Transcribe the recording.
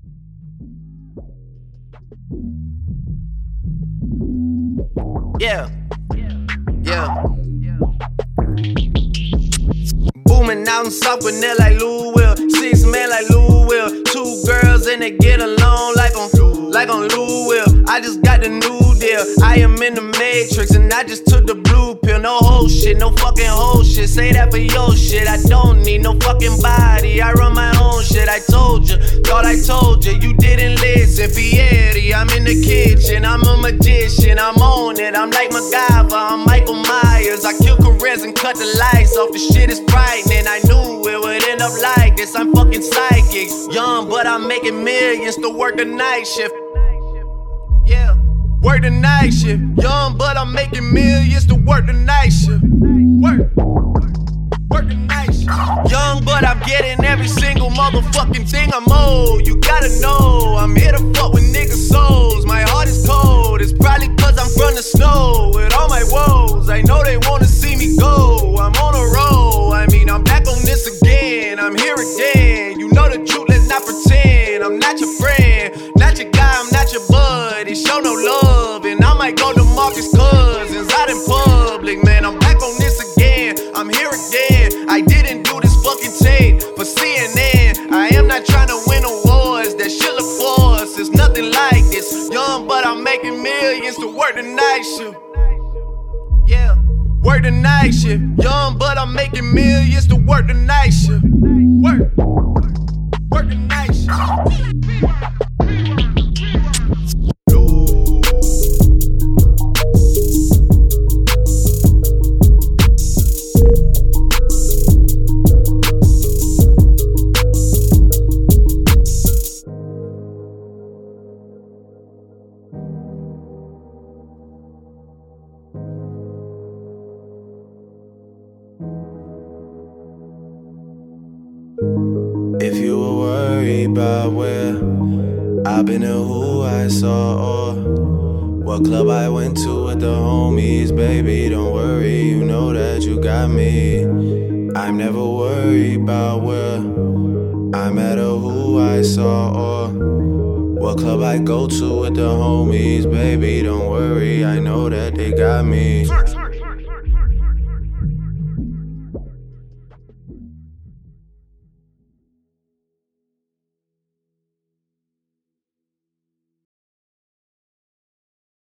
Yeah, yeah. Booming out in South Gwinnett like Lou Will. 6 men like Lou Will. 2 girls and they get along like on Lou Will. I just got the new deal. I am in the Matrix and I just took the blue pill. No whole shit, no fucking whole shit. Say that for your shit. I don't need no fucking body. I run my own shit. I told you, thought I told you. You didn't listen. Fieri, I'm in the kitchen. I'm a magician. I'm on it. I'm like MacGyver. I'm Michael Myers. I kill Caress and cut the lights off. The shit is frightening. I knew it would end up like this. I'm fucking psychic. Young, but I'm making millions to work the night shift. Yeah, work the night shift. Young, but I'm making millions to work the night shift. Work the night shift. Young, but I'm getting every single motherfucking thing I'm owed. You gotta know, I'm here to fuck with niggas' souls. My heart is cold, it's probably cause I'm from the snow. With all my woes, I know they wanna see me go. I'm on a roll, I mean, I'm back on this again. I'm here again, you know the truth, let's not pretend. I'm not your friend, not your guy, I'm not your buddy. Show no love, and I might go to Marcus Cousins out in public. Man, I'm back on this again, I'm here again. I didn't do this fucking tape for CNN. I am not trying to win awards, that shit look for us. It's nothing like this. Young, but I'm making millions to work the night shift. Yeah, work the night shift. Young, but I'm making millions to work the night shift. Work the night shift. If you were worried about where I've been and who I saw, or what club I went to with the homies, baby, don't worry, you know that you got me. I'm never worried about where I'm at or who I saw, or what club I go to with the homies, baby, don't worry, I know that they got me.